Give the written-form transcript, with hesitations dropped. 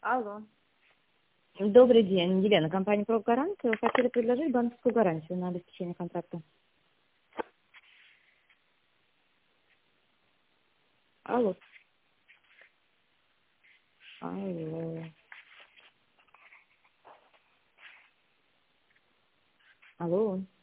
Алло. Добрый день, Елена, компания «Прогарант». Хотели предложить банковскую гарантию на обеспечение контракта. Алло. Алло. Алло.